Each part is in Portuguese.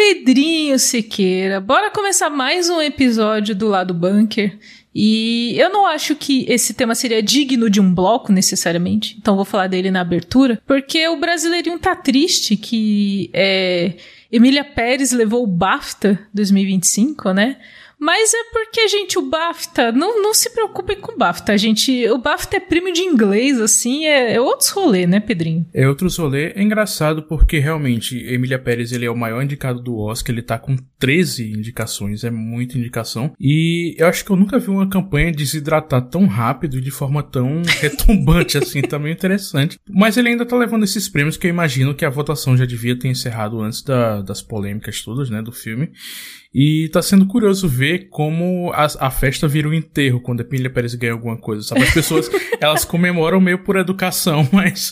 Pedrinho Siqueira, bora começar mais um episódio do Lado Bunker. E eu não acho que esse tema seria digno de um bloco, necessariamente. Então vou falar dele na abertura. Porque o brasileirinho tá triste que Emília Pérez levou o BAFTA 2025, né? Mas é porque, gente, o BAFTA... Não se preocupem com o BAFTA, gente. O BAFTA é prêmio de inglês, assim, é outros rolê, né, Pedrinho? É outros rolê. É engraçado porque, realmente, Emília Pérez, ele é o maior indicado do Oscar. Ele tá com 13 indicações, é muita indicação. E eu acho que eu nunca vi uma campanha desidratar tão rápido e de forma tão retumbante, assim, também interessante. Mas ele ainda tá levando esses prêmios que eu imagino que a votação já devia ter encerrado antes das polêmicas todas, né, do filme. E tá sendo curioso ver como a festa vira um enterro quando a Emília Pérez ganha alguma coisa, sabe? As pessoas, elas comemoram meio por educação, mas...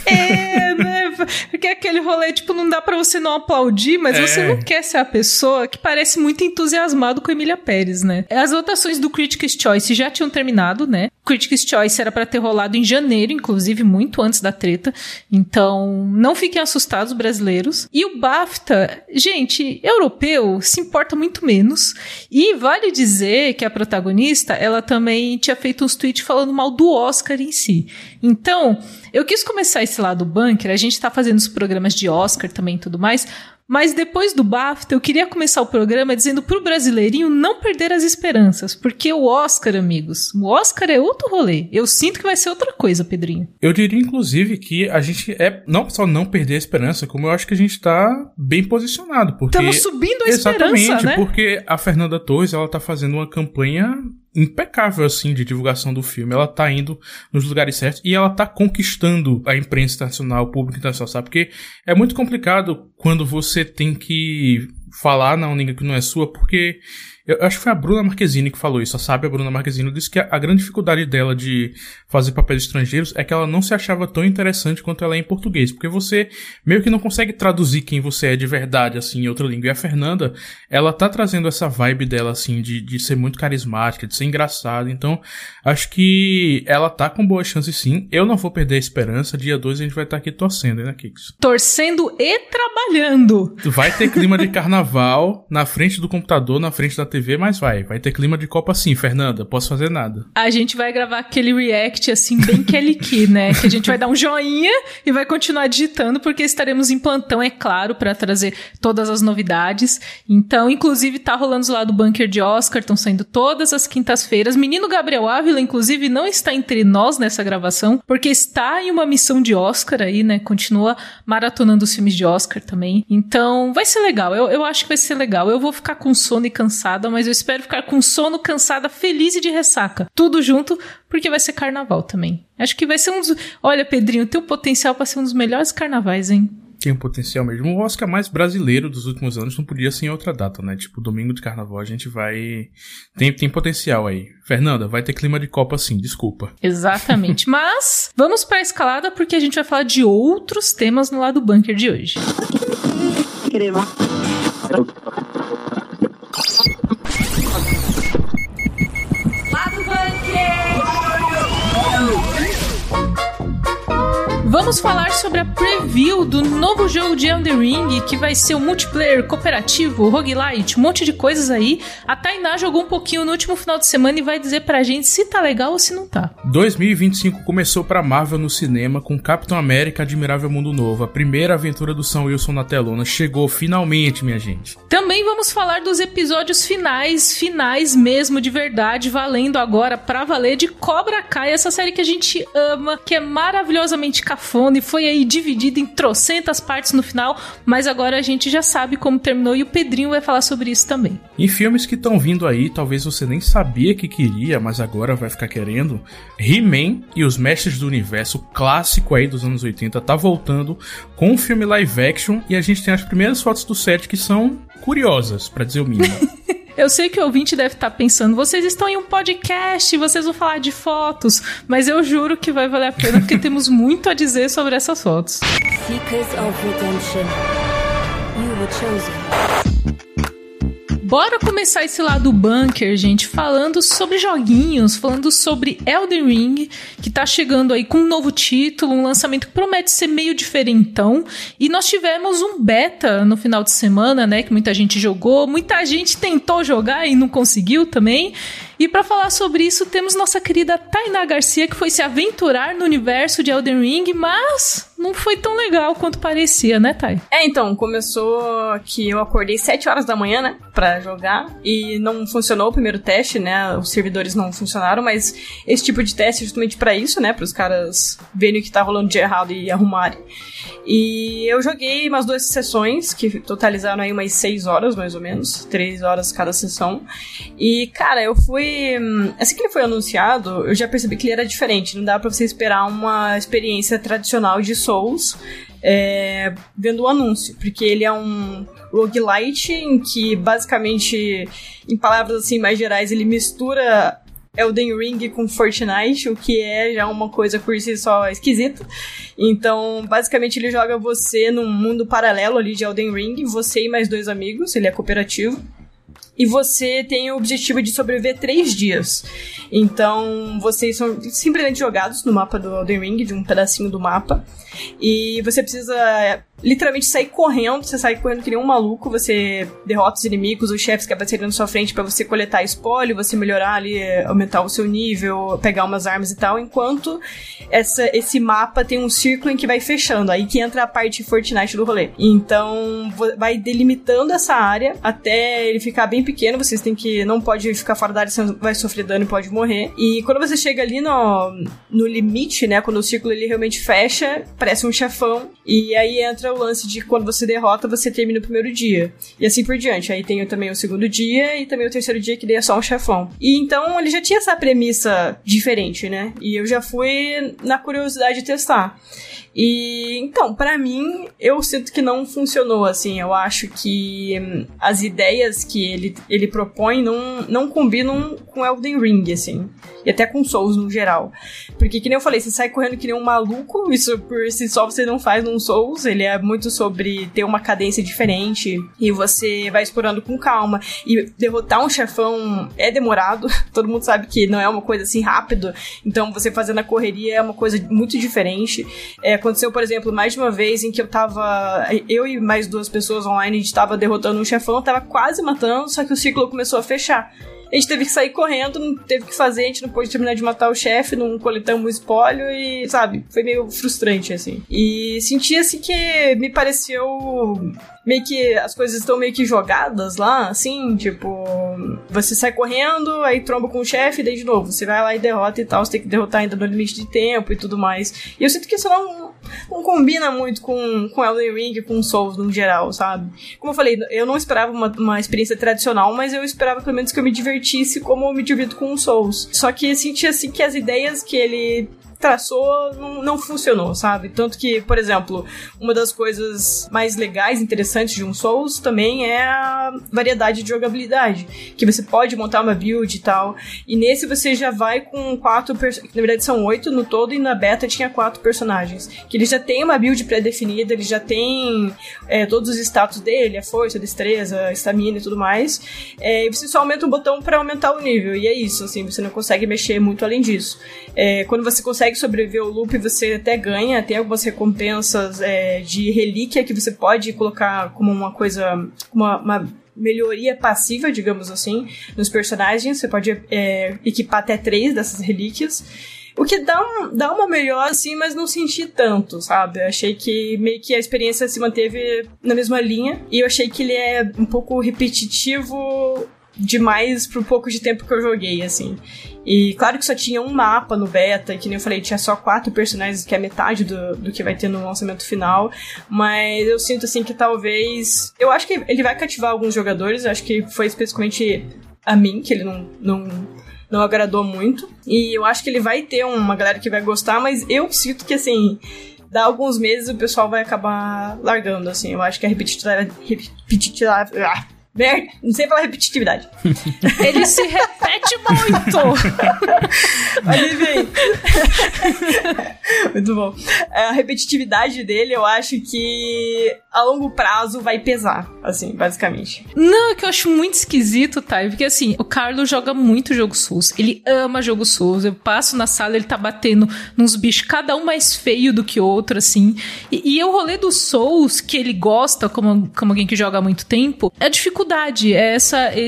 né? Porque aquele rolê, tipo, não dá pra você não aplaudir, mas você não quer ser a pessoa que parece muito entusiasmado com a Emília Pérez, né? As votações do Critics' Choice já tinham terminado, né? Critics' Choice era pra ter rolado em janeiro, inclusive, muito antes da treta. Então, não fiquem assustados, brasileiros. E o BAFTA, gente, europeu se importa muito menos. E vale dizer que a protagonista, ela também tinha feito uns tweets falando mal do Oscar em si. Então, eu quis começar esse lado bunker, a gente tá fazendo os programas de Oscar também e tudo mais, mas depois do BAFTA eu queria começar o programa dizendo pro brasileirinho não perder as esperanças, porque o Oscar, amigos, o Oscar é outro rolê. Eu sinto que vai ser outra coisa, Pedrinho. Eu diria, inclusive, que a gente não só não perder a esperança, como eu acho que a gente tá bem posicionado, porque... Estamos subindo a esperança, né? Exatamente, porque a Fernanda Torres, ela tá fazendo uma campanha impecável, assim, de divulgação do filme. Ela tá indo nos lugares certos e ela tá conquistando a imprensa internacional, o público internacional, sabe? Porque é muito complicado quando você tem que falar na língua que não é sua, porque... Eu acho que foi a Bruna Marquezine que falou isso, sabe? A Bruna Marquezine disse que a grande dificuldade dela de fazer papéis estrangeiros é que ela não se achava tão interessante quanto ela é em português, porque você meio que não consegue traduzir quem você é de verdade, assim, em outra língua. E a Fernanda, ela tá trazendo essa vibe dela, assim, de ser muito carismática, de ser engraçada. Então, acho que ela tá com boa chance, sim. Eu não vou perder a esperança. Dia 2 a gente vai estar aqui torcendo, né, Kix? Torcendo e trabalhando. Vai ter clima de carnaval na frente do computador, na frente da TV, mas vai ter clima de Copa sim, Fernanda, posso fazer nada. A gente vai gravar aquele react assim, bem Kelly Key, né, que a gente vai dar um joinha e vai continuar digitando, porque estaremos em plantão, é claro, pra trazer todas as novidades. Então, inclusive, tá rolando lá do Bunker de Oscar, estão saindo todas as quintas-feiras. Menino Gabriel Ávila, inclusive, não está entre nós nessa gravação, porque está em uma missão de Oscar aí, né, continua maratonando os filmes de Oscar também. Então, vai ser legal, eu acho que vai ser legal. Eu vou ficar com sono e cansada, mas eu espero ficar com sono, cansada, feliz e de ressaca. Tudo junto, porque vai ser carnaval também. Acho que vai ser um dos... Olha, Pedrinho, tem o potencial pra ser um dos melhores carnavais, hein? Tem um potencial mesmo. O Oscar mais brasileiro dos últimos anos não podia ser em outra data, né? Tipo, domingo de carnaval a gente vai... Tem potencial aí. Fernanda, vai ter clima de Copa sim, desculpa. Exatamente. Mas vamos pra escalada, porque a gente vai falar de outros temas no lado bunker de hoje. Vamos falar sobre a preview do novo jogo de Elden Ring, que vai ser um multiplayer cooperativo, roguelite, um monte de coisas aí. A Tainá jogou um pouquinho no último final de semana e vai dizer pra gente se tá legal ou se não tá. 2025 começou pra Marvel no cinema com Capitão América Admirável Mundo Novo. A primeira aventura do Sam Wilson na telona chegou finalmente, minha gente. Também vamos falar dos episódios finais mesmo, de verdade, valendo agora pra valer, de Cobra Kai, essa série que a gente ama, que é maravilhosamente cafona e foi aí dividida em trocentas partes no final, mas agora a gente já sabe como terminou e o Pedrinho vai falar sobre isso também. Em filmes que estão vindo aí, talvez você nem sabia que queria, mas agora vai ficar querendo, He-Man e os Mestres do Universo, clássico aí dos anos 80, tá voltando com um filme live action e a gente tem as primeiras fotos do set que são curiosas, pra dizer o mínimo. Eu sei que o ouvinte deve estar pensando, vocês estão em um podcast, vocês vão falar de fotos, mas eu juro que vai valer a pena, porque temos muito a dizer sobre essas fotos. Seekers of Redemption, you were chosen. Bora começar esse lado bunker, gente, falando sobre joguinhos, falando sobre Elden Ring, que tá chegando aí com um novo título, um lançamento que promete ser meio diferentão. E nós tivemos um beta no final de semana, né, que muita gente jogou, muita gente tentou jogar e não conseguiu também. E pra falar sobre isso, temos nossa querida Tainá Garcia, que foi se aventurar no universo de Elden Ring, mas não foi tão legal quanto parecia, né, Thay? Então, começou que eu acordei 7 horas da manhã, né, pra jogar, e não funcionou o primeiro teste, né, os servidores não funcionaram, mas esse tipo de teste é justamente pra isso, né, pros caras verem o que tá rolando de errado e arrumarem. E eu joguei umas 2 sessões, que totalizaram aí umas 6 horas, mais ou menos, 3 horas cada sessão, e, cara, eu fui... Assim que ele foi anunciado, eu já percebi que ele era diferente. Não dá pra você esperar uma experiência tradicional de Souls vendo o anúncio, porque ele é um roguelite em que, basicamente, em palavras assim mais gerais, ele mistura Elden Ring com Fortnite, o que é já uma coisa por si só esquisita. Então, basicamente, ele joga você num mundo paralelo ali de Elden Ring, você e mais 2 amigos, ele é cooperativo. E você tem o objetivo de sobreviver 3 dias. Então, vocês são simplesmente jogados no mapa do Elden Ring, de um pedacinho do mapa. E você precisa literalmente sair correndo. Você sai correndo que nem um maluco. Você derrota os inimigos, os chefes que aparecem na sua frente pra você coletar espólio, você melhorar ali, aumentar o seu nível, pegar umas armas e tal. Enquanto esse mapa tem um círculo em que vai fechando. Aí que entra a parte Fortnite do rolê. Então, vai delimitando essa área até ele ficar bem pequeno. Vocês têm que... Não pode ficar fora da área, senão vai sofrer dano e pode morrer. E quando você chega ali no limite, né? Quando o círculo ele realmente fecha, parece um chefão. E aí entra o lance de quando você derrota, você termina o primeiro dia. E assim por diante. Aí tem também o segundo dia e também o terceiro dia, que daí é só um chefão. E então ele já tinha essa premissa diferente, né? E eu já fui na curiosidade de testar. E, então, pra mim, eu sinto que não funcionou, assim. Eu acho que as ideias que ele propõe não combinam com Elden Ring, assim. E até com Souls, no geral. Porque, que nem eu falei, você sai correndo que nem um maluco. Isso, por si só, você não faz num Souls. Ele é muito sobre ter uma cadência diferente. E você vai explorando com calma. E derrotar um chefão é demorado. Todo mundo sabe que não é uma coisa, assim, rápido. Então, você fazendo a correria é uma coisa muito diferente. Aconteceu, por exemplo, mais de uma vez em que eu e mais 2 pessoas online, a gente tava derrotando um chefão, tava quase matando, só que o ciclo começou a fechar. A gente teve que sair correndo, não teve o que fazer, a gente não pôde terminar de matar o chefe, não coletamos o espólio e, sabe, foi meio frustrante, assim. E senti, assim, que me pareceu meio que as coisas estão meio que jogadas lá, assim, tipo, você sai correndo, aí tromba com o chefe, e daí de novo, você vai lá e derrota e tal, você tem que derrotar ainda no limite de tempo e tudo mais. E eu sinto que isso não combina muito com Elden Ring, com Souls no geral, sabe? Como eu falei, eu não esperava uma experiência tradicional, mas eu esperava pelo menos que eu me divertisse como eu me divirto com Souls. Só que eu senti assim que as ideias que ele traçou não funcionou, sabe? Tanto que, por exemplo, uma das coisas mais legais, interessantes de um Souls também é a variedade de jogabilidade, que você pode montar uma build e tal, e nesse você já vai com 4 na verdade são 8 no todo, e na beta tinha 4 personagens, que ele já tem uma build pré-definida, ele já tem todos os status dele, a força, a destreza, a estamina e tudo mais, e você só aumenta um botão pra aumentar o nível, e é isso, assim, você não consegue mexer muito além disso. Quando você consegue sobreviver ao loop, você até ganha, tem algumas recompensas de relíquia que você pode colocar como uma coisa, uma melhoria passiva, digamos assim, nos personagens. Você pode equipar até 3 dessas relíquias, o que dá uma melhor, assim, mas não senti tanto, sabe? Eu achei que meio que a experiência se manteve na mesma linha, e eu achei que ele é um pouco repetitivo demais pro pouco de tempo que eu joguei, assim. E claro que só tinha um mapa no beta, e que nem eu falei, tinha só 4 personagens, que é metade do que vai ter no lançamento final, mas eu sinto, assim, que talvez... Eu acho que ele vai cativar alguns jogadores, eu acho que foi especificamente a mim, que ele não agradou muito, e eu acho que ele vai ter uma galera que vai gostar, mas eu sinto que, assim, dá alguns meses o pessoal vai acabar largando, assim. Eu acho que a repetitividade Não sei falar repetitividade. Ele se repete muito! Olha aí. Muito bom. A repetitividade dele, eu acho que a longo prazo vai pesar, assim, basicamente. Não, é que eu acho muito esquisito, tá? Porque assim, o Carlos joga muito jogo Souls. Ele ama jogo Souls. Eu passo na sala, ele tá batendo nos bichos, cada um mais feio do que o outro, assim. E o rolê do Souls, que ele gosta, como alguém que joga há muito tempo, é a dificuldade, é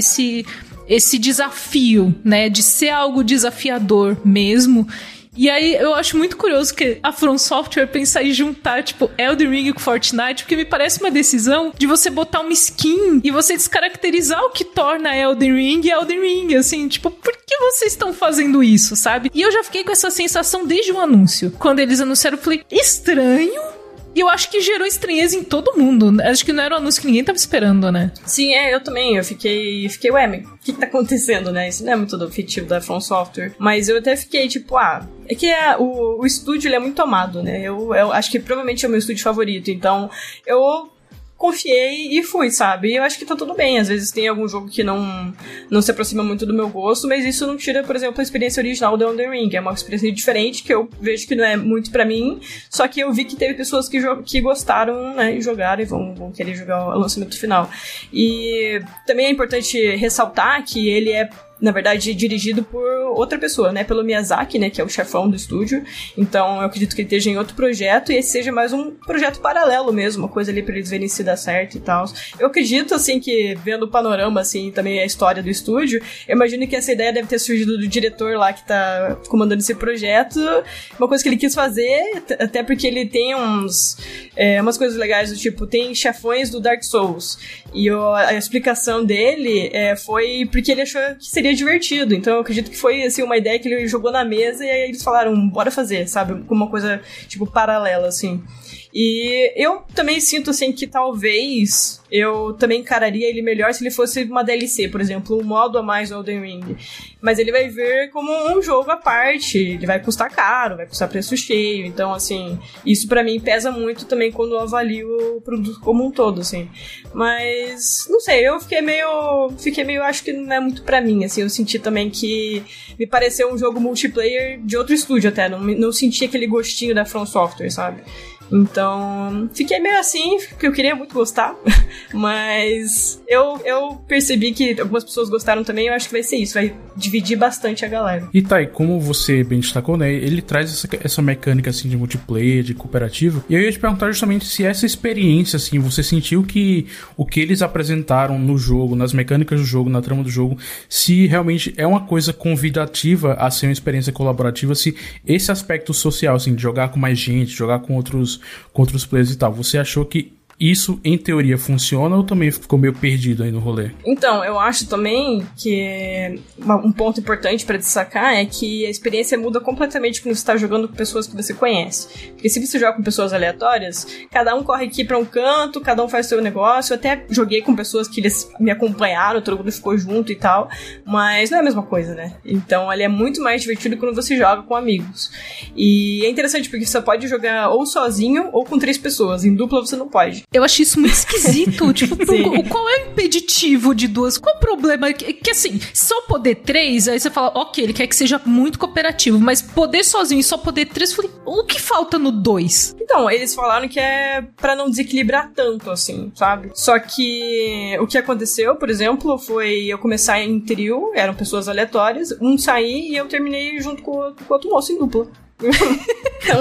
esse desafio, né? De ser algo desafiador mesmo. E aí, eu acho muito curioso que a From Software pensar em juntar, tipo, Elden Ring com Fortnite, porque me parece uma decisão de você botar uma skin e você descaracterizar o que torna Elden Ring, assim, tipo, por que vocês estão fazendo isso, sabe? E eu já fiquei com essa sensação desde o anúncio. Quando eles anunciaram, eu falei, estranho. E eu acho que gerou estranheza em todo mundo. Acho que não era um anúncio que ninguém tava esperando, né? Sim, eu também. Eu fiquei ué, o que tá acontecendo, né? Isso não é muito do fictivo da From Software. Mas eu até fiquei, tipo, é que o estúdio, ele é muito amado, né? Eu acho que provavelmente é o meu estúdio favorito. Então, eu confiei e fui, sabe? E eu acho que tá tudo bem. Às vezes tem algum jogo que não se aproxima muito do meu gosto, mas isso não tira, por exemplo, a experiência original do Elden Ring. É uma experiência diferente, que eu vejo que não é muito pra mim, só que eu vi que teve pessoas que gostaram, né, e jogaram e vão querer jogar o lançamento final. E também é importante ressaltar que ele é, na verdade, dirigido por outra pessoa, né? Pelo Miyazaki, né? Que é o chefão do estúdio. Então, eu acredito que ele esteja em outro projeto e esse seja mais um projeto paralelo mesmo, uma coisa ali pra eles verem se dá certo e tal. Eu acredito, assim, que vendo o panorama, assim, também a história do estúdio, eu imagino que essa ideia deve ter surgido do diretor lá que tá comandando esse projeto. Uma coisa que ele quis fazer, até porque ele tem umas coisas legais do tipo, tem chefões do Dark Souls. E a explicação dele foi porque ele achou que seria divertido. Então eu acredito que foi assim, uma ideia que ele jogou na mesa e aí eles falaram, bora fazer, sabe? Com uma coisa tipo paralela, assim. E eu também sinto, assim, que talvez eu também encararia ele melhor se ele fosse uma DLC, por exemplo, um modo a mais do Elden Ring. Mas ele vai vir como um jogo à parte, ele vai custar caro, vai custar preço cheio, então, assim, isso pra mim pesa muito também quando eu avalio o produto como um todo, assim. Mas, não sei, eu fiquei meio, acho que não é muito pra mim, assim, eu senti também que me pareceu um jogo multiplayer de outro estúdio até, não senti aquele gostinho da From Software, sabe? Então, fiquei meio assim, porque eu queria muito gostar, mas eu percebi que algumas pessoas gostaram também, eu acho que vai ser isso, vai dividir bastante a galera. E tá, e como você bem destacou, né, ele traz essa mecânica, assim, de multiplayer, de cooperativo, e eu ia te perguntar justamente se essa experiência, assim, você sentiu que o que eles apresentaram no jogo, nas mecânicas do jogo, na trama do jogo, se realmente é uma coisa convidativa a ser uma experiência colaborativa, se esse aspecto social, assim, de jogar com mais gente, jogar com outros players e tal, você achou que isso, em teoria, funciona ou também ficou meio perdido aí no rolê? Então, eu acho também que um ponto importante pra destacar é que a experiência muda completamente quando você tá jogando com pessoas que você conhece. Porque se você joga com pessoas aleatórias, cada um corre aqui pra um canto, cada um faz seu negócio. Eu até joguei com pessoas que eles me acompanharam, todo mundo ficou junto e tal, mas não é a mesma coisa, né? Então, ele é muito mais divertido quando você joga com amigos. E é interessante porque você pode jogar ou sozinho ou com 3 pessoas. Em dupla você não pode. Eu achei isso muito esquisito. Tipo, qual é o impeditivo de 2? Qual o problema? Que assim, só poder 3, aí você fala, ok, ele quer que seja muito cooperativo, mas poder sozinho e só poder 3, eu falei, o que falta no 2? Então, eles falaram que é pra não desequilibrar tanto, assim, sabe? Só que o que aconteceu, por exemplo, foi eu começar em trio, eram pessoas aleatórias, um sair e eu terminei junto com o outro moço em dupla. Então,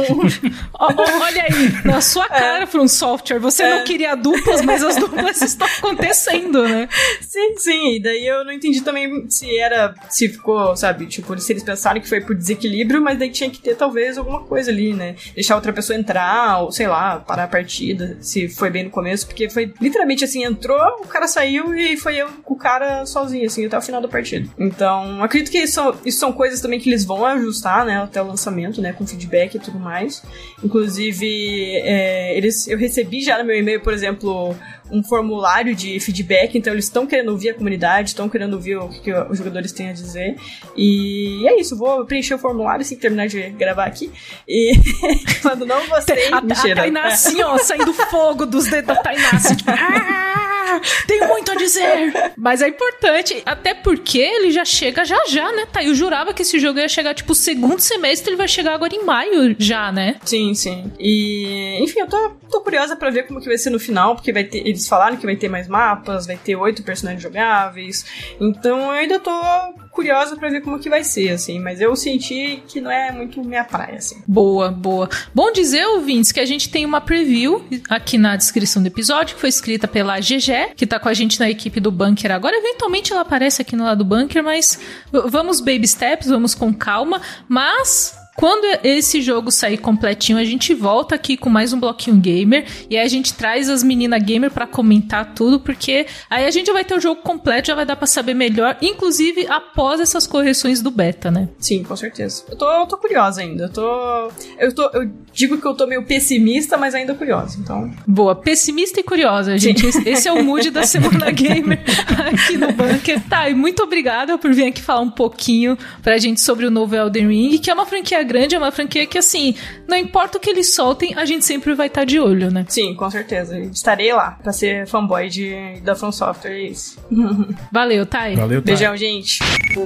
olha aí, na sua cara, From Software, você não queria duplas, mas as duplas estão acontecendo, né? Sim, e daí eu não entendi também se ficou, sabe, tipo, se eles pensaram que foi por desequilíbrio, mas daí tinha que ter talvez alguma coisa ali, né? Deixar outra pessoa entrar, ou sei lá, parar a partida, se foi bem no começo, porque foi literalmente assim, entrou, o cara saiu e foi eu com o cara sozinho, assim, até o final da partida. Então, acredito que isso são coisas também que eles vão ajustar, né, até o lançamento, né, com feedback e tudo mais. Inclusive, eu recebi já no meu e-mail, por exemplo, um formulário de feedback, então eles estão querendo ouvir a comunidade, estão querendo ouvir o que os jogadores têm a dizer. E é isso, vou preencher o formulário assim que terminar de gravar aqui. E quando não gostei, a Tainá assim, ó, saindo fogo dos dedos da Tainá, assim, tipo... Tenho muito a dizer! Mas é importante, até porque ele já chega já, né? Tá, eu jurava que esse jogo ia chegar, tipo, segundo semestre, ele vai chegar agora em maio já, né? Sim. E, enfim, eu tô curiosa pra ver como que vai ser no final, porque vai ter, eles falaram que vai ter mais mapas, vai ter 8 personagens jogáveis, então eu ainda tô curiosa pra ver como que vai ser, assim, mas eu senti que não é muito minha praia, assim. Boa. Bom dizer, ouvintes, que a gente tem uma preview aqui na descrição do episódio, que foi escrita pela GG, que tá com a gente na equipe do Bunker agora. Eventualmente ela aparece aqui no lado do Bunker, mas vamos baby steps, vamos com calma, mas... Quando esse jogo sair completinho, a gente volta aqui com mais um Bloquinho Gamer. E aí a gente traz as meninas gamer pra comentar tudo, porque aí a gente já vai ter o jogo completo, já vai dar pra saber melhor, inclusive após essas correções do beta, né? Sim, com certeza. Eu tô curiosa ainda. Eu digo que eu tô meio pessimista, mas ainda curiosa, então... Boa, pessimista e curiosa, gente. Esse é o mood da Semana Gamer aqui no Bunker. Tá, e muito obrigada por vir aqui falar um pouquinho pra gente sobre o novo Elden Ring, que é uma franquia grande, é uma franquia que, assim, não importa o que eles soltem, a gente sempre vai estar de olho, né? Sim, com certeza. Estarei lá pra ser fanboy da From Software, é isso. Valeu, Thay. Valeu, Thay. Beijão, gente.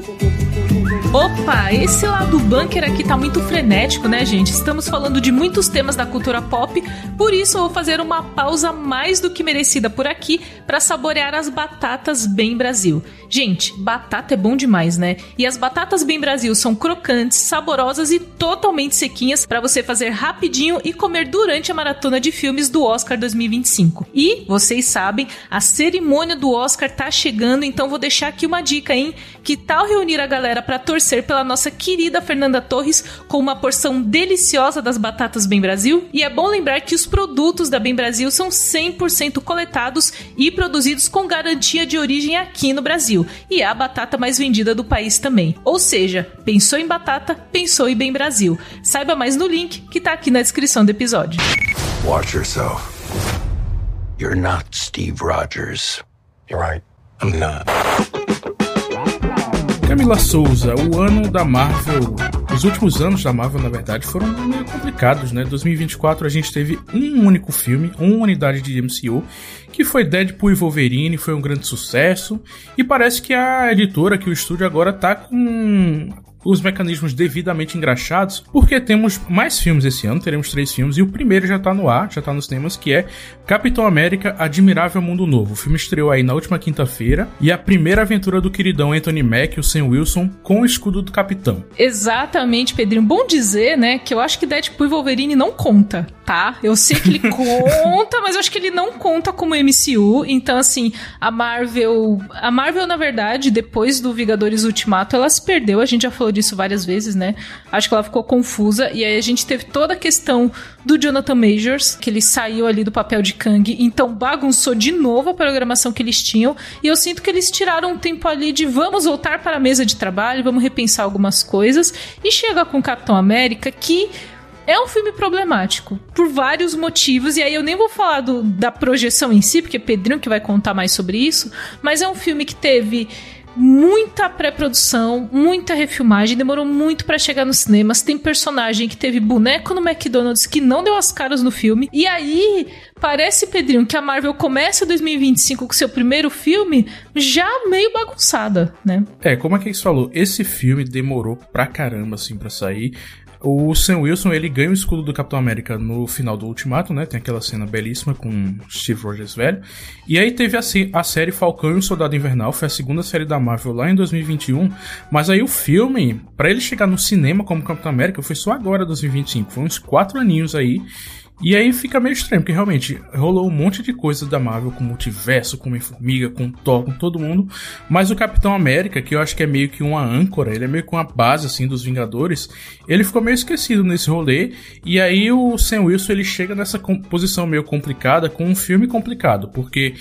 Opa, esse lado do Bunker aqui tá muito frenético, né, gente? Estamos falando de muitos temas da cultura pop, por isso eu vou fazer uma pausa mais do que merecida por aqui pra saborear as batatas Bem Brasil. Gente, batata é bom demais, né? E as batatas Bem Brasil são crocantes, saborosas e totalmente sequinhas pra você fazer rapidinho e comer durante a maratona de filmes do Oscar 2025. E, vocês sabem, a cerimônia do Oscar tá chegando, então vou deixar aqui uma dica, hein? Que tal reunir a galera pra torcer pela nossa querida Fernanda Torres com uma porção deliciosa das batatas Bem Brasil? E é bom lembrar que os produtos da Bem Brasil são 100% coletados e produzidos com garantia de origem aqui no Brasil. E é a batata mais vendida do país também. Ou seja, pensou em batata, pensou em Bem Brasil. Saiba mais no link que tá aqui na descrição do episódio. Watch yourself. You're not Steve Rogers. You're right. I'm not. Camila Souza, o ano da Marvel, os últimos anos da Marvel, na verdade, foram meio complicados, né? 2024 a gente teve um único filme, uma unidade de MCU, que foi Deadpool e Wolverine, foi um grande sucesso, e parece que a editora, que o estúdio agora tá com os mecanismos devidamente engraxados, porque temos mais filmes esse ano, teremos 3 filmes, e o primeiro já tá no ar, já tá nos cinemas, que é Capitão América Admirável Mundo Novo. O filme estreou aí na última quinta-feira, e a primeira aventura do queridão Anthony Mack, o Sam Wilson, com o escudo do Capitão. Exatamente, Pedrinho. Bom dizer, né, que eu acho que Deadpool e Wolverine não conta, tá? Eu sei que ele conta, mas eu acho que ele não conta como MCU, então assim, a Marvel, na verdade, depois do Vingadores Ultimato, ela se perdeu, a gente já falou disso várias vezes, né? Acho que ela ficou confusa, e aí a gente teve toda a questão do Jonathan Majors, que ele saiu ali do papel de Kang, então bagunçou de novo a programação que eles tinham, e eu sinto que eles tiraram um tempo ali de vamos voltar para a mesa de trabalho, vamos repensar algumas coisas, e chega com Capitão América, que é um filme problemático, por vários motivos, e aí eu nem vou falar da projeção em si, porque é Pedrinho que vai contar mais sobre isso, mas é um filme que teve muita pré-produção, muita refilmagem, demorou muito pra chegar nos cinemas, tem personagem que teve boneco no McDonald's que não deu as caras no filme, e aí parece, Pedrinho, que a Marvel começa 2025 com seu primeiro filme já meio bagunçada, né? Como é que você falou? Esse filme demorou pra caramba, assim, pra sair. O Sam Wilson, ele ganha o escudo do Capitão América no final do Ultimato, né? Tem aquela cena belíssima com Steve Rogers velho. E aí teve a série Falcão e o Soldado Invernal, foi a segunda série da Marvel lá em 2021. Mas aí o filme, pra ele chegar no cinema como Capitão América, foi só agora, 2025. Foi uns 4 aninhos aí. E aí fica meio estranho, porque realmente rolou um monte de coisas da Marvel, com o multiverso, com Homem-Formiga, com Thor, com todo mundo. Mas o Capitão América, que eu acho que é meio que uma âncora, ele é meio que uma base, assim, dos Vingadores, ele ficou meio esquecido nesse rolê. E aí o Sam Wilson, ele chega nessa posição meio complicada, com um filme complicado, porque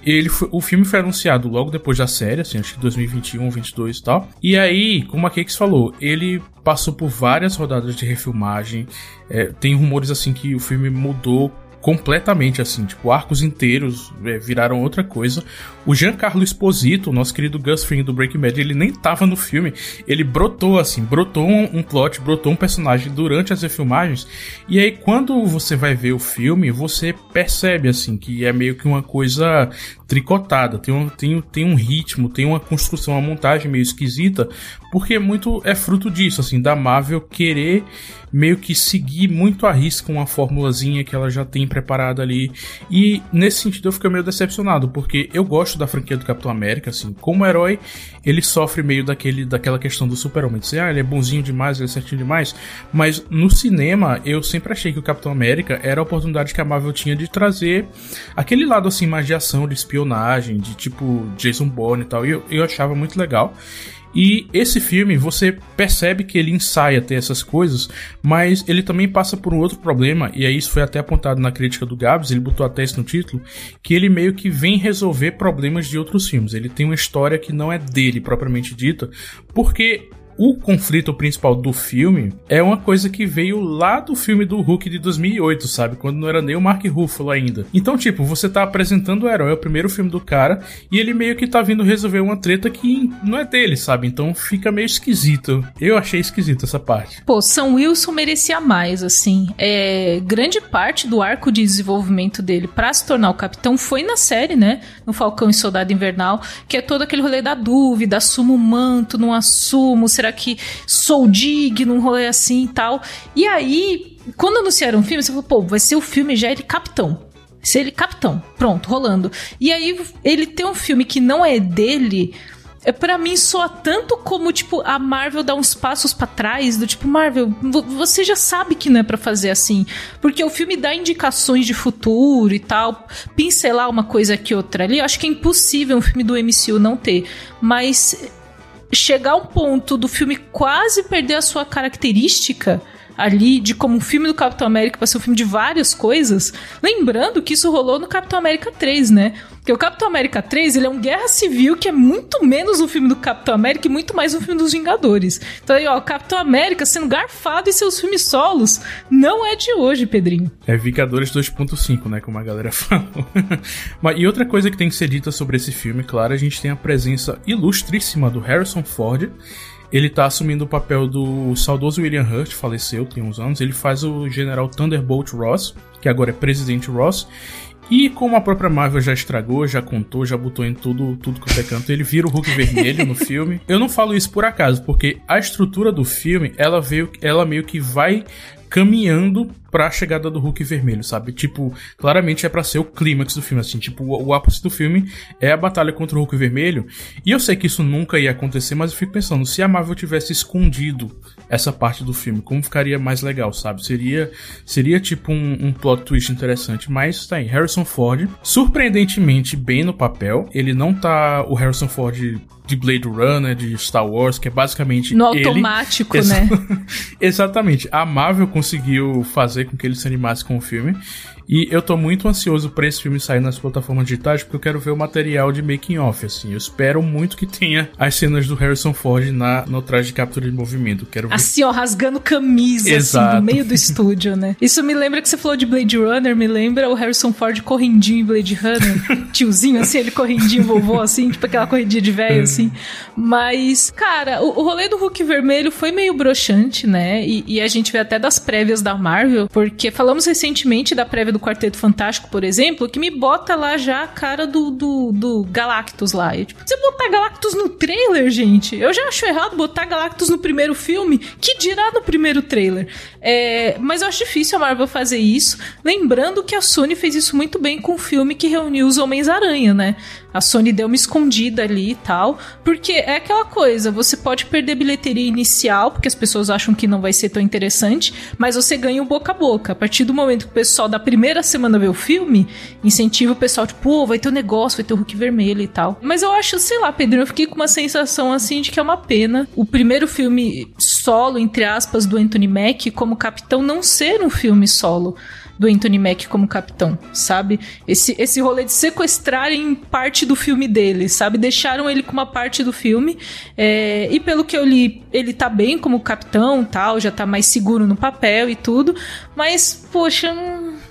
o filme foi anunciado logo depois da série, assim, acho que 2021, 2022 e tal. E aí, como a Cakes falou, ele passou por várias rodadas de refilmagem. Tem rumores assim que o filme mudou completamente, assim, tipo, arcos inteiros viraram outra coisa. O Giancarlo Esposito, nosso querido Gus Fring do Breaking Bad, ele nem tava no filme, ele brotou um plot, brotou um personagem durante as refilmagens, e aí quando você vai ver o filme, você percebe, assim, que é meio que uma coisa tricotada, tem um ritmo, tem uma construção, uma montagem meio esquisita, porque muito é fruto disso, assim, da Marvel querer meio que seguir muito à risca uma formulazinha que ela já tem preparada ali, e nesse sentido eu fiquei meio decepcionado, porque eu gosto da franquia do Capitão América, assim, como herói, ele sofre meio daquela questão do Super-Homem, de dizer, ele é bonzinho demais, ele é certinho demais, mas no cinema eu sempre achei que o Capitão América era a oportunidade que a Marvel tinha de trazer aquele lado, assim, mais de ação, de espionagem, de tipo Jason Bourne e tal, e eu achava muito legal. E esse filme, você percebe que ele ensaia ter essas coisas, mas ele também passa por um outro problema, e aí isso foi até apontado na crítica do Gabs, ele botou até isso no título, que ele meio que vem resolver problemas de outros filmes. Ele tem uma história que não é dele, propriamente dita, porque o conflito principal do filme é uma coisa que veio lá do filme do Hulk de 2008, sabe? Quando não era nem o Mark Ruffalo ainda. Então, tipo, você tá apresentando o herói, é o primeiro filme do cara, e ele meio que tá vindo resolver uma treta que não é dele, sabe? Então fica meio esquisito. Eu achei esquisito essa parte. Pô, Sam Wilson merecia mais, assim. Grande parte do arco de desenvolvimento dele pra se tornar o Capitão foi na série, né? No Falcão e Soldado Invernal, que é todo aquele rolê da dúvida, assumo o manto, não assumo, será que sou digno, um rolê assim e tal. E aí, quando anunciaram o filme, você falou, pô, vai ser o filme já ele Capitão. Ser ele Capitão. Pronto, rolando. E aí, ele tem um filme que não é dele, pra mim soa tanto como, tipo, a Marvel dá uns passos pra trás, do tipo, Marvel, você já sabe que não é pra fazer assim, porque o filme dá indicações de futuro e tal, pincelar uma coisa aqui, outra ali, eu acho que é impossível um filme do MCU não ter, mas chegar a um ponto do filme quase perder a sua característica ali, de como um filme do Capitão América pra ser um filme de várias coisas, lembrando que isso rolou no Capitão América 3, né? Porque o Capitão América 3, ele é um guerra civil que é muito menos um filme do Capitão América e muito mais um filme dos Vingadores. Então aí, ó, o Capitão América sendo garfado em seus filmes solos não é de hoje, Pedrinho. É Vingadores 2.5, né, como a galera falou. E outra coisa que tem que ser dita sobre esse filme, claro, a gente tem a presença ilustríssima do Harrison Ford. Ele tá assumindo o papel do saudoso William Hurt, faleceu tem uns anos. Ele faz o General Thunderbolt Ross, que agora é Presidente Ross. E como a própria Marvel já estragou, já contou, já botou em tudo que é canto, ele vira o Hulk vermelho no filme. Eu não falo isso por acaso, porque a estrutura do filme, ela meio que vai caminhando pra chegada do Hulk vermelho, sabe? Tipo, claramente é pra ser o clímax do filme, assim, tipo, o ápice do filme é a batalha contra o Hulk vermelho, e eu sei que isso nunca ia acontecer, mas eu fico pensando, se a Marvel tivesse escondido essa parte do filme, como ficaria mais legal, sabe? Seria tipo um plot twist interessante, mas tá aí, Harrison Ford, surpreendentemente bem no papel, ele não tá o Harrison Ford de Blade Runner, de Star Wars, que é basicamente no automático, né? Exatamente. A Marvel conseguiu fazer com que ele se animasse com o filme. E eu tô muito ansioso pra esse filme sair nas plataformas digitais, porque eu quero ver o material de making off, assim. Eu espero muito que tenha as cenas do Harrison Ford no traje de captura de movimento. Quero ver. Assim, ó, rasgando camisa, exato, assim, no meio do estúdio, né? Isso me lembra que você falou de Blade Runner, me lembra o Harrison Ford correndinho em Blade Runner. Tiozinho, assim, ele correndinho, vovô, assim, tipo aquela corridinha de velho, assim. Mas, cara, o rolê do Hulk vermelho foi meio broxante, né? E a gente vê até das prévias da Marvel, porque falamos recentemente da prévia do Quarteto Fantástico, por exemplo, que me bota lá já a cara do Galactus lá. E, tipo, você botar Galactus no trailer, gente, eu já acho errado botar Galactus no primeiro filme, que dirá no primeiro trailer. Mas eu acho difícil a Marvel fazer isso, lembrando que a Sony fez isso muito bem com o filme que reuniu os Homens-Aranha, né? A Sony deu uma escondida ali e tal, porque é aquela coisa, você pode perder bilheteria inicial, porque as pessoas acham que não vai ser tão interessante, mas você ganha o boca a boca. A partir do momento que o pessoal da primeira semana vê o filme, incentiva o pessoal, tipo, pô, vai ter um negócio, vai ter o Hulk vermelho e tal. Mas eu acho, sei lá, Pedro, eu fiquei com uma sensação assim de que é uma pena o primeiro filme solo, entre aspas, do Anthony Mackie como Capitão não ser um filme solo do Anthony Mackie como Capitão, sabe? Esse rolê de sequestrarem parte do filme dele, sabe? Deixaram ele com uma parte do filme, e pelo que eu li, ele tá bem como Capitão, tal, já tá mais seguro no papel e tudo, mas, poxa,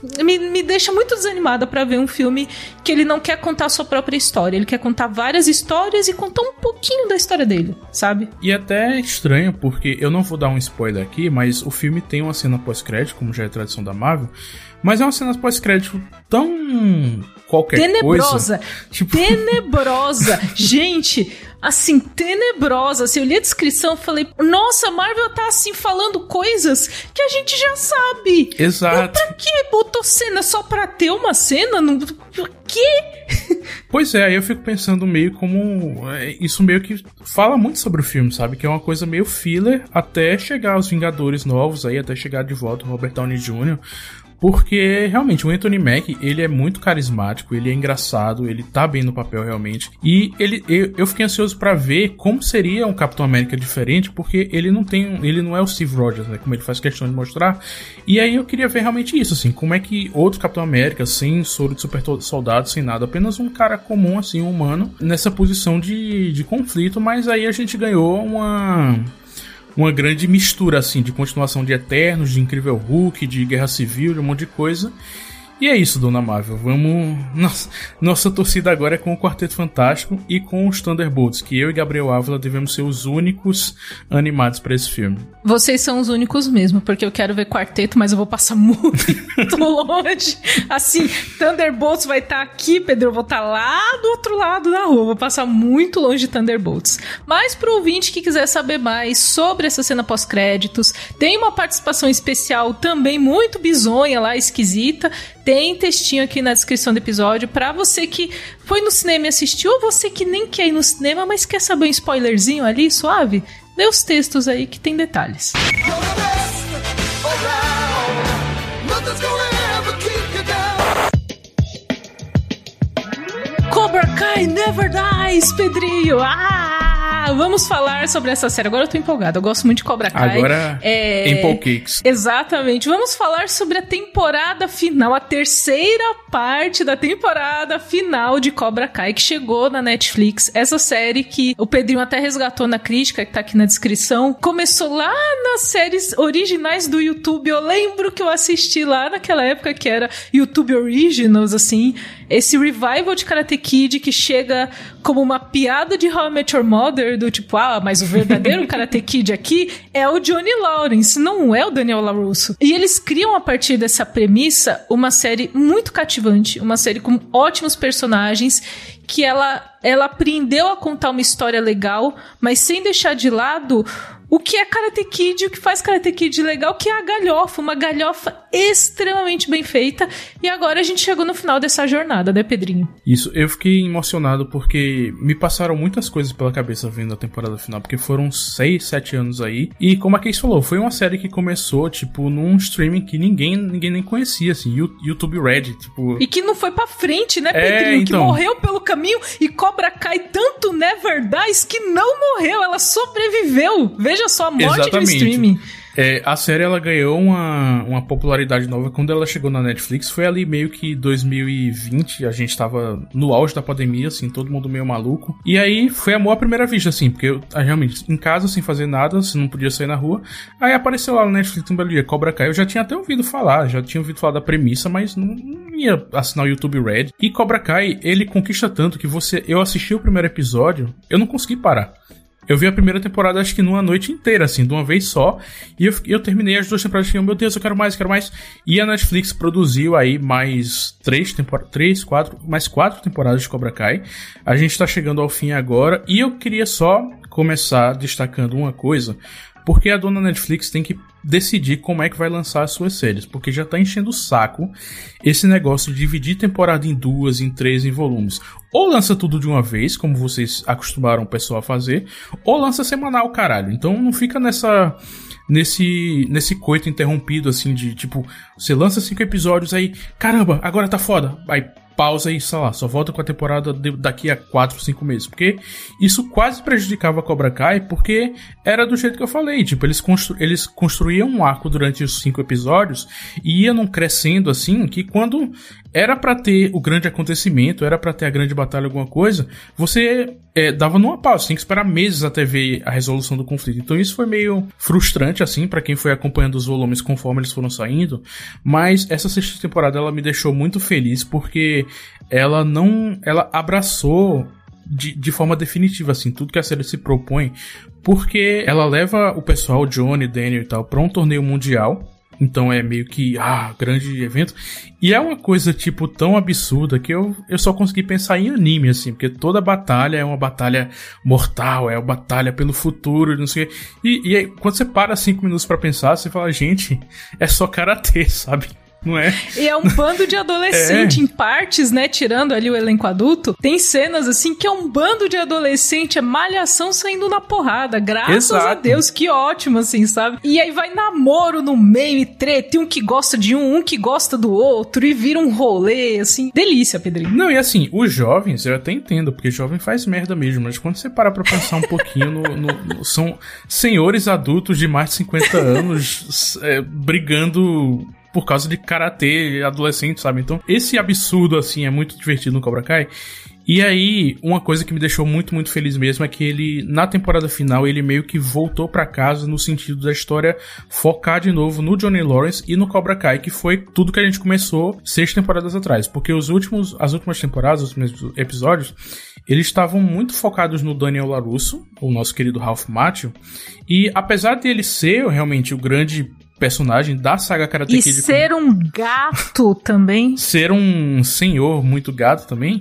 me deixa muito desanimada pra ver um filme que ele não quer contar a sua própria história. Ele quer contar várias histórias e contar um pouquinho da história dele, sabe? E até é estranho, porque eu não vou dar um spoiler aqui, mas o filme tem uma cena pós-crédito, como já é tradição da Marvel, mas é uma cena pós-crédito tão qualquer tenebrosa, coisa. Tipo... tenebrosa. Gente, assim, tenebrosa. Assim, eu li a descrição e falei, nossa, a Marvel tá assim falando coisas que a gente já sabe. Exato. Pra que botou cena? Só pra ter uma cena? Não... Por quê? Pois é, aí eu fico pensando meio como... Isso meio que fala muito sobre o filme, sabe? Que é uma coisa meio filler até chegar os Vingadores novos aí, até chegar de volta o Robert Downey Jr., porque, realmente, o Anthony Mackie, ele é muito carismático, ele é engraçado, ele tá bem no papel, realmente. E eu fiquei ansioso pra ver como seria um Capitão América diferente, porque ele não é o Steve Rogers, né? Como ele faz questão de mostrar. E aí eu queria ver realmente isso, assim, como é que outro Capitão América, sem soro de super soldado, sem nada, apenas um cara comum, assim, um humano, nessa posição de conflito, mas aí a gente ganhou uma grande mistura, assim, de continuação de Eternos, de Incrível Hulk, de Guerra Civil, de um monte de coisa. E é isso, Dona Marvel. Nossa torcida agora é com o Quarteto Fantástico e com os Thunderbolts, que eu e Gabriel Ávila devemos ser os únicos animados pra esse filme. Vocês são os únicos mesmo, porque eu quero ver Quarteto, mas eu vou passar muito longe. Assim, Thunderbolts vai estar aqui, Pedro, eu vou estar lá do outro lado da rua. Vou passar muito longe de Thunderbolts. Mas pro ouvinte que quiser saber mais sobre essa cena pós-créditos, tem uma participação especial também muito bizonha lá, esquisita. Tem textinho aqui na descrição do episódio pra você que foi no cinema e assistiu, ou você que nem quer ir no cinema, mas quer saber um spoilerzinho ali, suave. Lê os textos aí que tem detalhes. Cobra Kai Never Dies, Pedrinho! Vamos falar sobre essa série. Agora eu tô empolgada, eu gosto muito de Cobra Kai. Agora, Empolcakes. Exatamente. Vamos falar sobre a temporada final, a terceira parte da temporada final de Cobra Kai, que chegou na Netflix. Essa série que o Pedrinho até resgatou na crítica, que tá aqui na descrição. Começou lá nas séries originais do YouTube. Eu lembro que eu assisti lá naquela época que era YouTube Originals, assim. Esse revival de Karate Kid que chega como uma piada de How I Met Your Mother, do tipo, mas o verdadeiro Karate Kid aqui é o Johnny Lawrence, não é o Daniel LaRusso. E eles criam a partir dessa premissa uma série muito cativante, uma série com ótimos personagens, que ela aprendeu a contar uma história legal, mas sem deixar de lado o que é Karate Kid, o que faz Karate Kid legal, que é a galhofa, uma galhofa extremamente bem feita. E agora a gente chegou no final dessa jornada, né, Pedrinho? Isso, eu fiquei emocionado porque me passaram muitas coisas pela cabeça vendo a temporada final, porque foram 6, 7 anos aí. E como a Case falou, foi uma série que começou, tipo, num streaming que ninguém nem conhecia, assim, YouTube Red, tipo... E que não foi pra frente, né, Pedrinho? Então... Que morreu pelo caminho, e Cobra Kai tanto Never Dies que não morreu, ela sobreviveu. Veja só a morte do streaming. A série, ela ganhou uma popularidade nova quando ela chegou na Netflix. Foi ali meio que 2020, a gente tava no auge da pandemia, assim, todo mundo meio maluco. E aí, foi amor à primeira vista, assim, porque eu realmente, em casa, sem fazer nada, assim, não podia sair na rua. Aí apareceu lá na Netflix um belo dia, Cobra Kai. Eu já tinha até ouvido falar da premissa, mas não ia assinar o YouTube Red. E Cobra Kai, ele conquista tanto que eu assisti o primeiro episódio, eu não consegui parar. Eu vi a primeira temporada, acho que numa noite inteira, assim, de uma vez só. E eu terminei as 2 temporadas e fiquei, meu Deus, eu quero mais. E a Netflix produziu aí mais 4 temporadas de Cobra Kai. A gente tá chegando ao fim agora. E eu queria só começar destacando uma coisa, porque a dona Netflix tem que decidir como é que vai lançar as suas séries, porque já tá enchendo o saco esse negócio de dividir temporada em 2, em 3, em volumes. Ou lança tudo de uma vez, como vocês acostumaram o pessoal a fazer, ou lança semanal, caralho. Então não fica nesse coito interrompido, assim, de tipo, você lança 5 episódios aí, caramba, agora tá foda, aí pausa e, sei lá, só volta com a temporada daqui a 4, 5 meses. Porque isso quase prejudicava a Cobra Kai, porque era do jeito que eu falei. Tipo, eles construíam um arco durante os 5 episódios e iam crescendo assim, que quando era pra ter o grande acontecimento, era pra ter a grande batalha, alguma coisa, você dava numa pausa, tem que esperar meses até ver a resolução do conflito. Então isso foi meio frustrante, assim, pra quem foi acompanhando os volumes conforme eles foram saindo, mas essa sexta temporada ela me deixou muito feliz, porque ela abraçou de forma definitiva, assim, tudo que a série se propõe, porque ela leva o pessoal, o Johnny, Daniel e tal, pra um torneio mundial. Então é meio que, grande evento. E é uma coisa, tipo, tão absurda que eu só consegui pensar em anime, assim. Porque toda batalha é uma batalha mortal, é uma batalha pelo futuro, não sei o quê. E aí, quando você para 5 minutos pra pensar, você fala, gente, é só karatê, sabe? Não é? E é um bando de adolescente em partes, né? Tirando ali o elenco adulto. Tem cenas, assim, que é um bando de adolescente, é malhação saindo na porrada. Graças a Deus, que ótimo, assim, sabe? E aí vai namoro no meio e treta. E um que gosta de um que gosta do outro. E vira um rolê, assim. Delícia, Pedrinho. Não, e assim, os jovens, eu até entendo, porque jovem faz merda mesmo. Mas quando você para pra pensar um pouquinho, são senhores adultos de mais de 50 anos brigando por causa de karatê adolescente, sabe? Então, esse absurdo, assim, é muito divertido no Cobra Kai. E aí, uma coisa que me deixou muito, muito feliz mesmo é que ele, na temporada final, ele meio que voltou pra casa no sentido da história focar de novo no Johnny Lawrence e no Cobra Kai, que foi tudo que a gente começou 6 temporadas atrás. Porque as últimas temporadas, os últimos episódios, eles estavam muito focados no Daniel LaRusso, o nosso querido Ralph Macchio. E apesar dele ser realmente o grande personagem da saga Karate Kid. E ser um gato também. Ser um senhor muito gato também.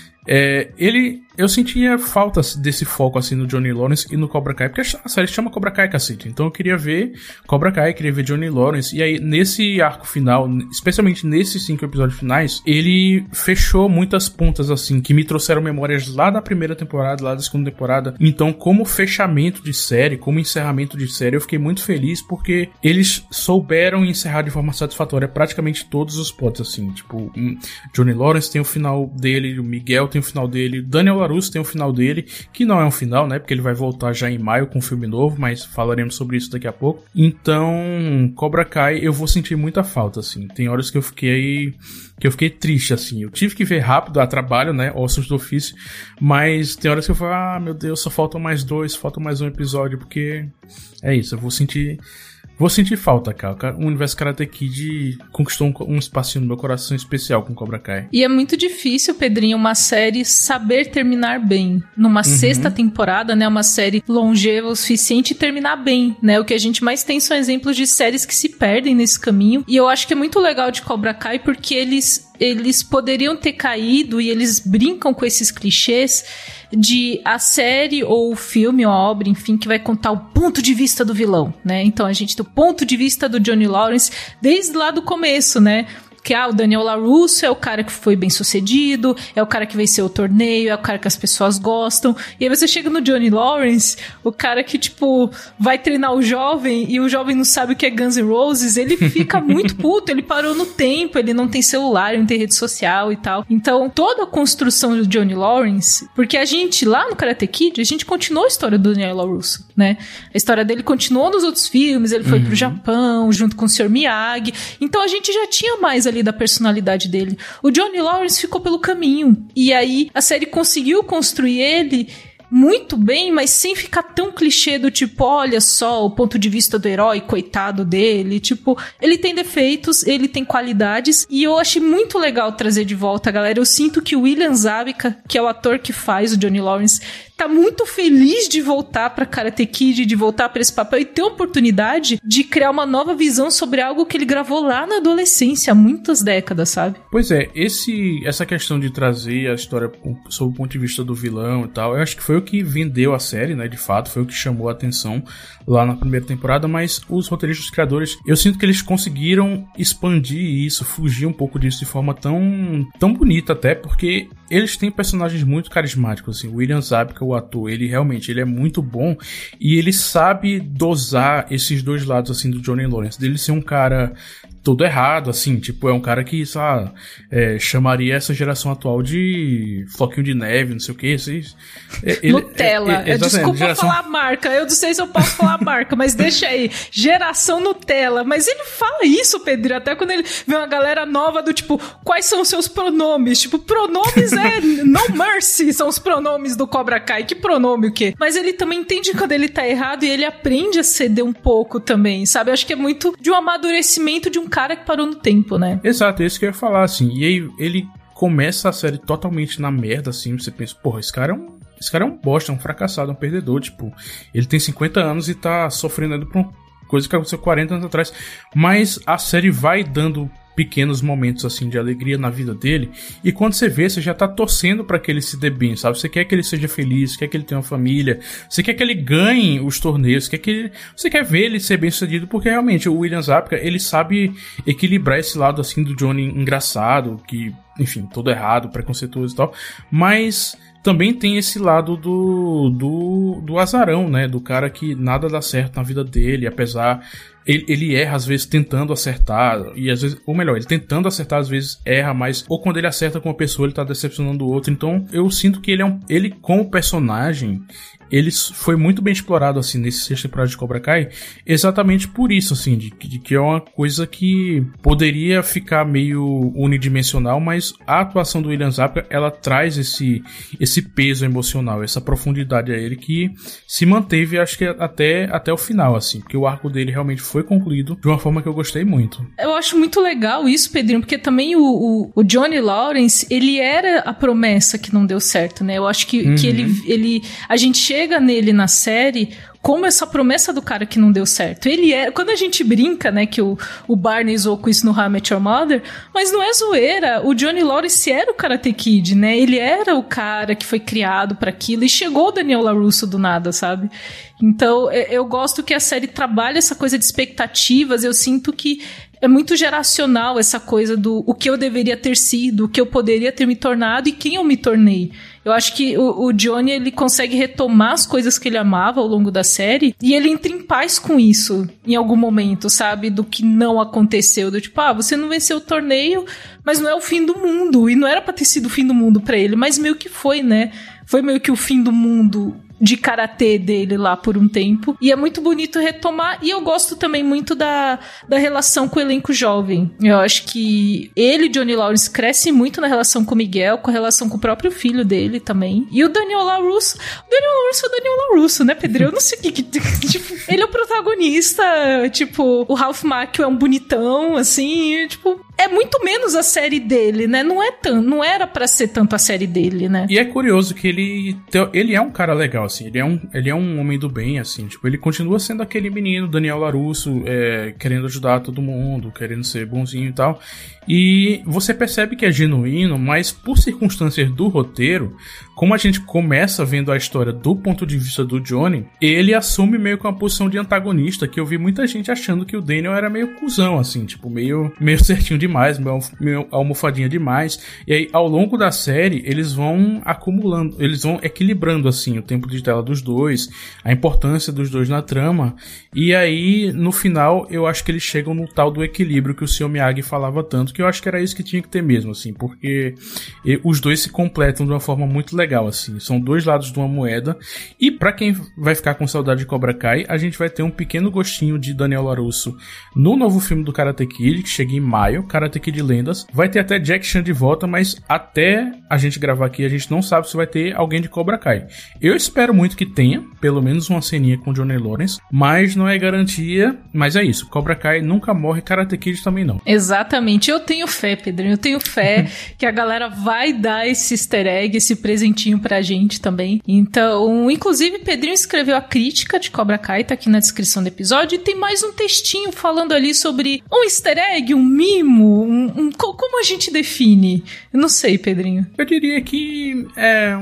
Eu sentia falta desse foco assim no Johnny Lawrence e no Cobra Kai, porque a série chama Cobra Kai, cacete. Então eu queria ver Cobra Kai, queria ver Johnny Lawrence. E aí, nesse arco final, especialmente nesses 5 episódios finais, ele fechou muitas pontas assim, que me trouxeram memórias lá da primeira temporada, lá da segunda temporada. Então, como fechamento de série, como encerramento de série, eu fiquei muito feliz, porque eles souberam encerrar de forma satisfatória praticamente todos os plots, assim. Tipo, Johnny Lawrence tem o final dele, o Miguel tem o final dele, Daniel LaRusso tem o final dele, que não é um final, né, porque ele vai voltar já em maio com um filme novo, mas falaremos sobre isso daqui a pouco. Então, Cobra Kai, eu vou sentir muita falta, assim. Tem horas que eu fiquei triste, assim. Eu tive que ver rápido a trabalho, né, ossos do ofício, mas tem horas que eu falo, meu Deus, só faltam mais 2, falta mais um episódio, porque é isso, eu vou sentir falta, cara. O universo Karate Kid conquistou um espacinho no meu coração especial com Cobra Kai. E é muito difícil, Pedrinho, uma série saber terminar bem. Numa sexta temporada, né, uma série longeva o suficiente e terminar bem, né? O que a gente mais tem são exemplos de séries que se perdem nesse caminho. E eu acho que é muito legal de Cobra Kai porque eles poderiam ter caído e eles brincam com esses clichês de a série ou o filme ou a obra, enfim, que vai contar o ponto de vista do vilão, né? Então a gente tem o ponto de vista do Johnny Lawrence desde lá do começo, né? Que o Daniel LaRusso é o cara que foi bem sucedido, é o cara que venceu o torneio, é o cara que as pessoas gostam. E aí você chega no Johnny Lawrence, o cara que, tipo, vai treinar o jovem e o jovem não sabe o que é Guns N' Roses, ele fica muito puto, ele parou no tempo, ele não tem celular, ele não tem rede social e tal. Então, toda a construção do Johnny Lawrence, porque a gente, lá no Karate Kid, a gente continuou a história do Daniel LaRusso, né? A história dele continuou nos outros filmes, ele foi pro Japão, junto com o Sr. Miyagi. Então, a gente já tinha mais ali da personalidade dele. O Johnny Lawrence ficou pelo caminho. E aí, a série conseguiu construir ele muito bem, mas sem ficar tão clichê do tipo, olha só, o ponto de vista do herói, coitado dele. Tipo, ele tem defeitos, ele tem qualidades, e eu achei muito legal trazer de volta, galera. Eu sinto que o William Zabka, que é o ator que faz o Johnny Lawrence, tá muito feliz de voltar pra Karate Kid, de voltar pra esse papel e ter a oportunidade de criar uma nova visão sobre algo que ele gravou lá na adolescência, há muitas décadas, sabe? Pois é, essa questão de trazer a história sob o ponto de vista do vilão e tal, eu acho que foi o que vendeu a série, né, de fato, foi o que chamou a atenção lá na primeira temporada, mas os roteiristas, os criadores, eu sinto que eles conseguiram expandir isso, fugir um pouco disso de forma tão bonita até, porque eles têm personagens muito carismáticos, assim. O William Zabka, o ator, ele é muito bom e ele sabe dosar esses dois lados, assim, do Johnny Lawrence. Dele ser um cara todo errado, assim, tipo, é um cara que, sabe, chamaria essa geração atual de floquinho de neve, não sei o que, Nutella. Desculpa falar a marca, eu não sei se eu posso falar a marca, mas deixa aí, geração Nutella, mas ele fala isso, Pedro, até quando ele vê uma galera nova do tipo, quais são os seus pronomes? Tipo, pronomes no mercy, são os pronomes do Cobra Kai, que pronome o quê? Mas ele também entende quando ele tá errado e ele aprende a ceder um pouco também, sabe? Eu acho que é muito de um amadurecimento de um cara que parou no tempo, né? Exato, é isso que eu ia falar, assim. E aí ele começa a série totalmente na merda, assim. Você pensa, porra, esse cara é um bosta, é um fracassado, é um perdedor. Tipo, ele tem 50 anos e tá sofrendo por uma coisa que aconteceu 40 anos atrás. Mas a série vai dando pequenos momentos assim de alegria na vida dele, e quando você vê, você já tá torcendo pra que ele se dê bem, sabe? Você quer que ele seja feliz, quer que ele tenha uma família, você quer que ele ganhe os torneios, você quer ver ele ser bem sucedido, porque realmente o William Zabka, ele sabe equilibrar esse lado assim do Johnny engraçado, que, enfim, todo errado, preconceituoso e tal, mas também tem esse lado do azarão, né? Do cara que nada dá certo na vida dele, apesar... Ele erra, às vezes, tentando acertar, e às vezes... Ou melhor, ele tentando acertar, às vezes, erra, mas... Ou quando ele acerta com uma pessoa, ele tá decepcionando o outro. Então, eu sinto que ele como personagem... Ele foi muito bem explorado, assim, nesse sexto temporada de Cobra Kai, exatamente por isso, assim, de que é uma coisa que poderia ficar meio unidimensional, mas a atuação do William Zabka, ela traz esse peso emocional, essa profundidade a ele, que se manteve, acho que até o final, assim, porque o arco dele realmente foi concluído de uma forma que eu gostei muito. Eu acho muito legal isso, Pedrinho, porque também o Johnny Lawrence, ele era a promessa que não deu certo, né? Eu acho que a gente chega nele na série como essa promessa do cara que não deu certo. Ele é... Quando a gente brinca, né, que o Barney zoou com isso no How I Met Your Mother, mas não é zoeira. O Johnny Lawrence era o Karate Kid, né? Ele era o cara que foi criado pra aquilo e chegou o Daniel LaRusso do nada, sabe? Então, eu gosto que a série trabalha essa coisa de expectativas. Eu sinto que é muito geracional essa coisa do o que eu deveria ter sido, o que eu poderia ter me tornado e quem eu me tornei. Eu acho que o Johnny, ele consegue retomar as coisas que ele amava ao longo da série e ele entra em paz com isso em algum momento, sabe? Do que não aconteceu. Do tipo, você não venceu o torneio, mas não é o fim do mundo. E não era pra ter sido o fim do mundo pra ele, mas meio que foi, né? Foi meio que o fim do mundo de karatê dele lá por um tempo. E é muito bonito retomar. E eu gosto também muito da relação com o elenco jovem. Eu acho que ele, Johnny Lawrence, cresce muito na relação com o Miguel, com a relação com o próprio filho dele também. E o Daniel LaRusso... O Daniel LaRusso é o Daniel LaRusso, né, Pedro? Eu não sei o que... Tipo, ele é o protagonista. Tipo, o Ralph Macchio é um bonitão, assim. Tipo... É muito menos a série dele, né? Não era pra ser tanto a série dele, né? E é curioso que ele é um cara legal, assim. Ele é um homem do bem, assim. Tipo, ele continua sendo aquele menino, Daniel LaRusso, querendo ajudar todo mundo, querendo ser bonzinho e tal. E você percebe que é genuíno, mas por circunstâncias do roteiro, como a gente começa vendo a história do ponto de vista do Johnny, ele assume meio que uma posição de antagonista, que eu vi muita gente achando que o Daniel era meio cuzão, assim, tipo, meio certinho demais, meio almofadinha demais. E aí, ao longo da série, eles vão acumulando, eles vão equilibrando, assim, o tempo de tela dos dois, a importância dos dois na trama. E aí, no final, eu acho que eles chegam no tal do equilíbrio que o Sr. Miyagi falava tanto, que eu acho que era isso que tinha que ter mesmo, assim, porque os dois se completam de uma forma muito legal, assim, são dois lados de uma moeda. E pra quem vai ficar com saudade de Cobra Kai, a gente vai ter um pequeno gostinho de Daniel LaRusso no novo filme do Karate Kid, que chega em maio, Karate Kid Lendas. Vai ter até Jack Chan de volta, mas até a gente gravar aqui, a gente não sabe se vai ter alguém de Cobra Kai. Eu espero muito que tenha, pelo menos uma ceninha com Johnny Lawrence, mas não é garantia. Mas é isso, Cobra Kai nunca morre, Karate Kid também não. Exatamente, eu tenho fé, Pedrinho, eu tenho fé que a galera vai dar esse easter egg, esse presentinho pra gente também. Então, inclusive, Pedrinho escreveu a crítica de Cobra Kai, tá aqui na descrição do episódio, e tem mais um textinho falando ali sobre um easter egg, um mimo, como a gente define? Eu não sei, Pedrinho. Eu diria que é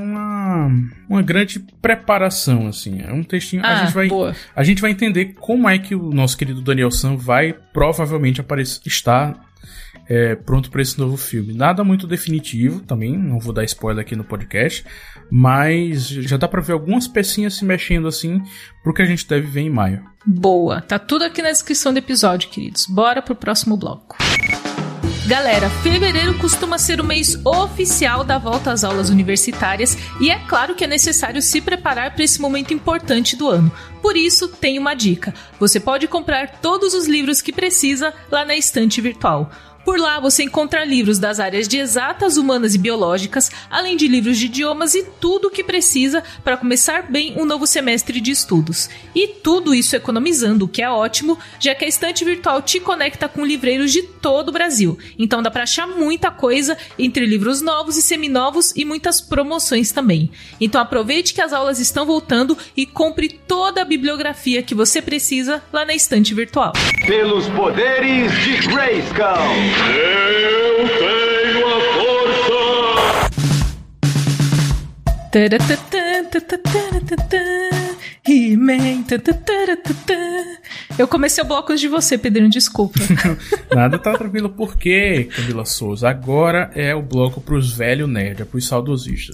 uma grande preparação, assim, é um textinho, a gente vai entender como é que o nosso querido Daniel San vai provavelmente estar pronto para esse novo filme. Nada muito definitivo, também não vou dar spoiler aqui no podcast, mas já dá pra ver algumas pecinhas se mexendo assim pro que a gente deve ver em maio. Boa, tá tudo aqui na descrição do episódio, queridos. Bora pro próximo bloco. Galera, fevereiro costuma ser o mês oficial da volta às aulas universitárias e é claro que é necessário se preparar para esse momento importante do ano. Por isso, tem uma dica. Você pode comprar todos os livros que precisa lá na estante virtual. Por lá você encontra livros das áreas de exatas, humanas e biológicas, além de livros de idiomas e tudo o que precisa para começar bem um novo semestre de estudos. E tudo isso economizando, o que é ótimo, já que a estante virtual te conecta com livreiros de todo o Brasil. Então dá para achar muita coisa entre livros novos e seminovos e muitas promoções também. Então aproveite que as aulas estão voltando e compre toda a bibliografia que você precisa lá na estante virtual. Pelos poderes de Grayskull. Eu tenho a força! He-Man! Eu comecei o bloco antes de você, Pedrinho, desculpa. Nada, tá tranquilo. Por quê, Camila Souza? Agora é o bloco pros velhos nerds, pros saudosistas.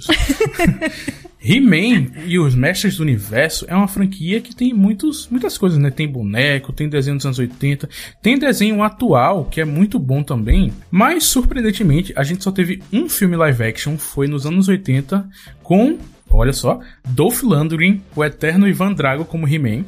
He-Man e os Mestres do Universo é uma franquia que tem muitas coisas, né? Tem boneco, tem desenho dos anos 80, tem desenho atual, que é muito bom também, mas, surpreendentemente, a gente só teve um filme live action, foi nos anos 80, com, olha só, Dolph Lundgren, o eterno Ivan Drago como He-Man.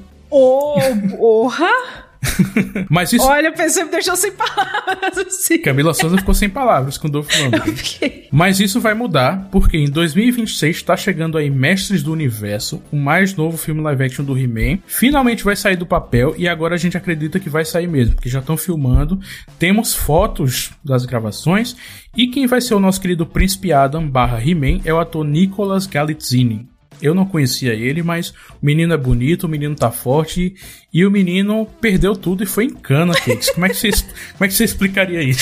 Porra! Mas isso... Olha, a pessoa me deixou sem palavras assim. Camila Souza ficou sem palavras com Dolph Lundgren. Okay. Mas isso vai mudar, porque em 2026 está chegando aí Mestres do Universo, o mais novo filme live action do He-Man. Finalmente vai sair do papel e agora a gente acredita que vai sair mesmo, porque já estão filmando. Temos fotos das gravações e quem vai ser o nosso querido Príncipe Adam / He-Man é o ator Nicholas Galitzine. Eu não conhecia ele, mas o menino é bonito, o menino tá forte e o menino perdeu tudo e foi em cana, Cakes. Como é que você explicaria isso?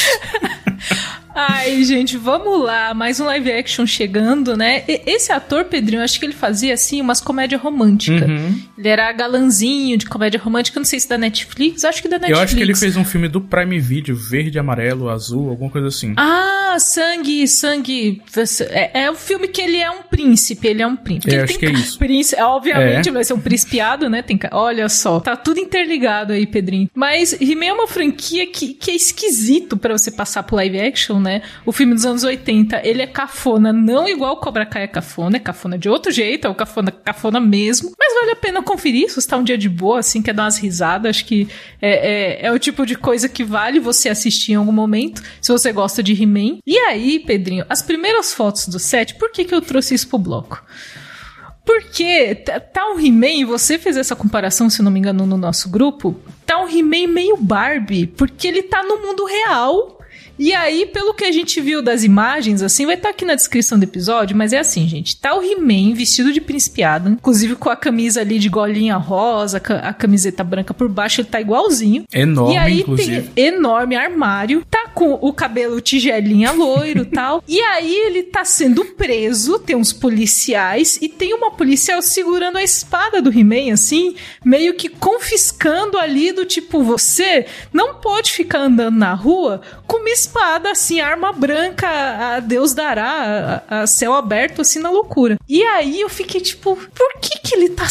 Ai, gente, vamos lá. Mais um live action chegando, né? Esse ator, Pedrinho, acho que ele fazia, assim, umas comédias românticas. Uhum. Ele era galanzinho de comédia romântica, não sei se da Netflix, acho que da Netflix. Eu acho que ele fez um filme do Prime Video, verde, amarelo, azul, alguma coisa assim. Ah, sangue. É um filme que ele é um príncipe, ele acho que é isso. Obviamente vai ser um principiado, né? Olha só, tá tudo interligado aí, Pedrinho. Mas He-Man é uma franquia que é esquisito pra você passar pro live action, né? O filme dos anos 80, ele é cafona, não igual Cobra Kai é cafona de outro jeito, é o cafona mesmo. Mas vale a pena conferir, se você tá um dia de boa, assim, quer dar umas risadas, acho que é o tipo de coisa que vale você assistir em algum momento, se você gosta de He-Man. E aí, Pedrinho, as primeiras fotos do set, por que eu trouxe isso pro bloco? Porque tá um He-Man, você fez essa comparação, se não me engano, no nosso grupo, tá um He-Man meio Barbie, porque ele tá no mundo real. E aí, pelo que a gente viu das imagens, assim, vai estar aqui na descrição do episódio, mas é assim, gente, tá o He-Man vestido de Príncipe Adam, inclusive com a camisa ali de golinha rosa, a camiseta branca por baixo, ele tá igualzinho. Enorme, e aí inclusive. Tem enorme armário, tá com o cabelo tigelinha loiro e tal, e aí ele tá sendo preso, tem uns policiais, e tem uma policial segurando a espada do He-Man, assim, meio que confiscando ali do tipo, você não pode ficar andando na rua com uma espada, assim, arma branca, a Deus dará, a céu aberto, assim, na loucura. E aí eu fiquei tipo, por que ele tá...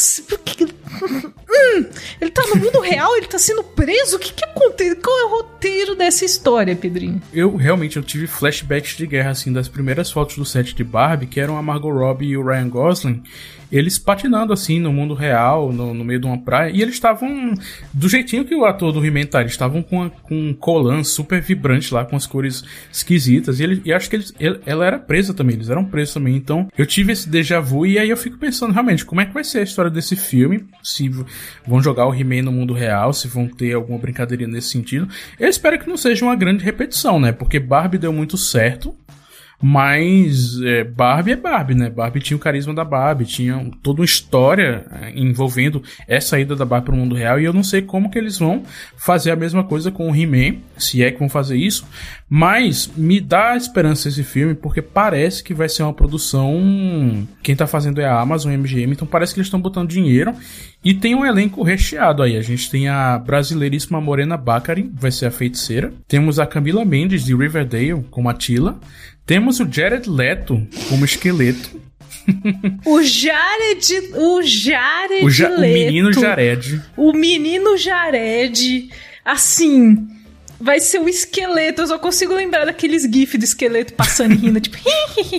ele tá no mundo real, ele tá sendo preso? O que acontece? Qual é o roteiro dessa história, Pedrinho? Eu tive flashbacks de guerra, assim, das primeiras fotos do set de Barbie, que eram a Margot Robbie e o Ryan Gosling, eles patinando, assim, no mundo real, no meio de uma praia, e eles estavam do jeitinho que o ator do He-Man tá, eles estavam com um colã super vibrante lá, com as cores esquisitas, e acho que ela era presa também, eles eram presos também, então eu tive esse déjà vu, e aí eu fico pensando, realmente, como é que vai ser a história desse filme, se vão jogar o He-Man no mundo real, se vão ter alguma brincadeirinha nesse sentido. Eu espero que não seja uma grande repetição, né, porque Barbie deu muito certo, Mas Barbie é Barbie, né? Barbie tinha o carisma da Barbie, tinha toda uma história envolvendo essa ida da Barbie pro mundo real, e eu não sei como que eles vão fazer a mesma coisa com o He-Man, se é que vão fazer isso, mas me dá esperança esse filme, porque parece que vai ser uma produção, quem tá fazendo é a Amazon MGM, então parece que eles estão botando dinheiro, e tem um elenco recheado aí. A gente tem a brasileiríssima Morena Baccarin, vai ser a feiticeira, temos a Camila Mendes de Riverdale como a Tila, temos o Jared Leto como esqueleto. O Jared Leto. O menino Jared. O menino Jared. Assim, vai ser o esqueleto. Eu só consigo lembrar daqueles gifs do esqueleto passando e rindo, tipo...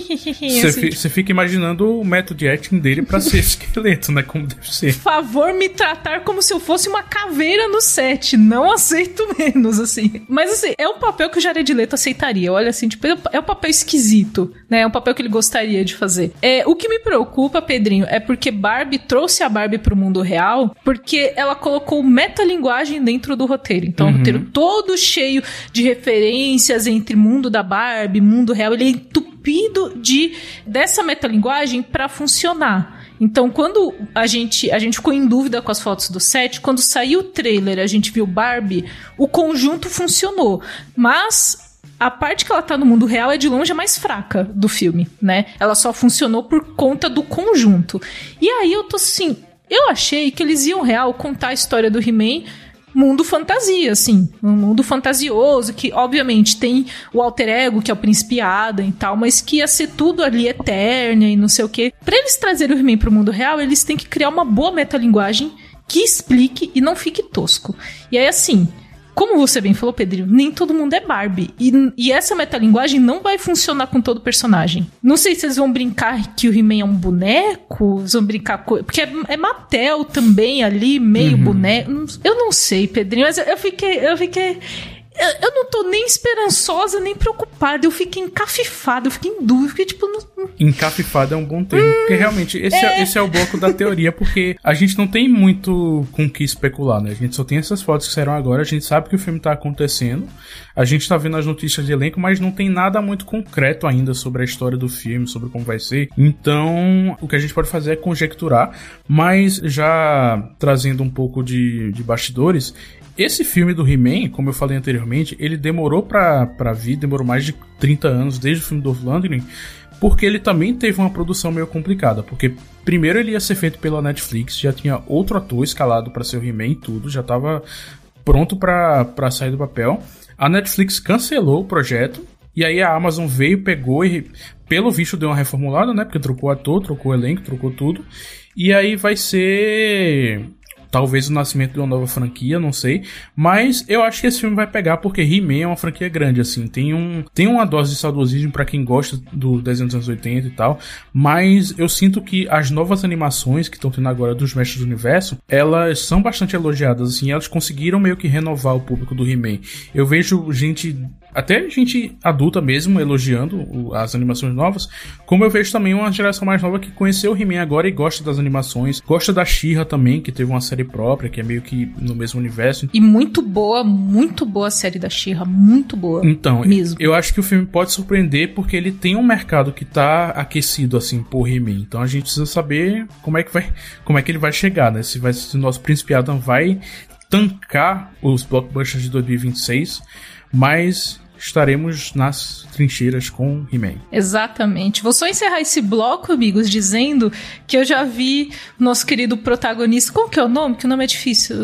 Você fica imaginando o método de acting dele pra ser esqueleto, né? Como deve ser. Por favor, me tratar como se eu fosse uma caveira no set. Não aceito menos, assim. Mas, assim, é um papel que o Jared Leto aceitaria. Olha, assim, tipo, é um papel esquisito, né? É um papel que ele gostaria de fazer. O que me preocupa, Pedrinho, é porque Barbie trouxe a Barbie pro mundo real porque ela colocou metalinguagem dentro do roteiro. Então, o roteiro todo cheio de referências entre mundo da Barbie, mundo real, ele é entupido dessa metalinguagem para funcionar. Então, quando a gente ficou em dúvida com as fotos do set, quando saiu o trailer, a gente viu Barbie, o conjunto funcionou. Mas a parte que ela tá no mundo real é de longe a mais fraca do filme, né? Ela só funcionou por conta do conjunto. E aí eu tô assim, eu achei que eles iam real contar a história do He-Man mundo fantasia, assim, um mundo fantasioso, que obviamente tem o alter ego, que é o Príncipe Adam e tal, mas que ia ser tudo ali eterna e não sei o quê. Pra eles trazerem o He-Man pro mundo real, eles têm que criar uma boa metalinguagem que explique e não fique tosco. E aí, assim, como você bem falou, Pedrinho, nem todo mundo é Barbie. E essa metalinguagem não vai funcionar com todo personagem. Não sei se eles vão brincar que o He-Man é um boneco, eles vão brincar com... Porque é Mattel também ali, meio boneco. Eu não sei, Pedrinho, mas eu fiquei... Eu não tô nem esperançosa, nem preocupada. Eu fiquei encafifada, eu fiquei em dúvida, eu fiquei tipo... Encafifada é um bom termo, porque realmente esse é o bloco da teoria, porque a gente não tem muito com o que especular, né? A gente só tem essas fotos que saíram agora, a gente sabe que o filme tá acontecendo, a gente tá vendo as notícias de elenco, mas não tem nada muito concreto ainda sobre a história do filme, sobre como vai ser. Então, o que a gente pode fazer é conjecturar, mas já trazendo um pouco de bastidores... Esse filme do He-Man, como eu falei anteriormente, ele demorou pra vir, demorou mais de 30 anos, desde o filme do Dolph Lundgren, porque ele também teve uma produção meio complicada, porque primeiro ele ia ser feito pela Netflix, já tinha outro ator escalado pra ser o He-Man e tudo, já tava pronto pra sair do papel. A Netflix cancelou o projeto, e aí a Amazon veio, pegou e, pelo visto, deu uma reformulada, né, porque trocou ator, trocou elenco, trocou tudo, e aí vai ser... Talvez o nascimento de uma nova franquia, não sei. Mas eu acho que esse filme vai pegar porque He-Man é uma franquia grande, assim. Tem uma dose de saudosismo pra quem gosta do desenho dos anos 80 e tal. Mas eu sinto que as novas animações que estão tendo agora dos Mestres do Universo, elas são bastante elogiadas, assim. Elas conseguiram meio que renovar o público do He-Man. Eu vejo até gente adulta mesmo elogiando as animações novas, como eu vejo também uma geração mais nova que conheceu o He-Man agora e gosta das animações, gosta da She-Ra também, que teve uma série própria, que é meio que no mesmo universo. E muito boa a série da She-Ra, muito boa. Então, mesmo. Eu acho que o filme pode surpreender porque ele tem um mercado que tá aquecido, assim, por He-Man. Então a gente precisa saber como é que ele vai chegar, né? Se o nosso Príncipe Adam vai tancar os blockbusters de 2026, mas estaremos nas trincheiras com He-Man. Exatamente. Vou só encerrar esse bloco, amigos, dizendo que eu já vi o nosso querido protagonista. Como que é o nome? Que o nome é difícil.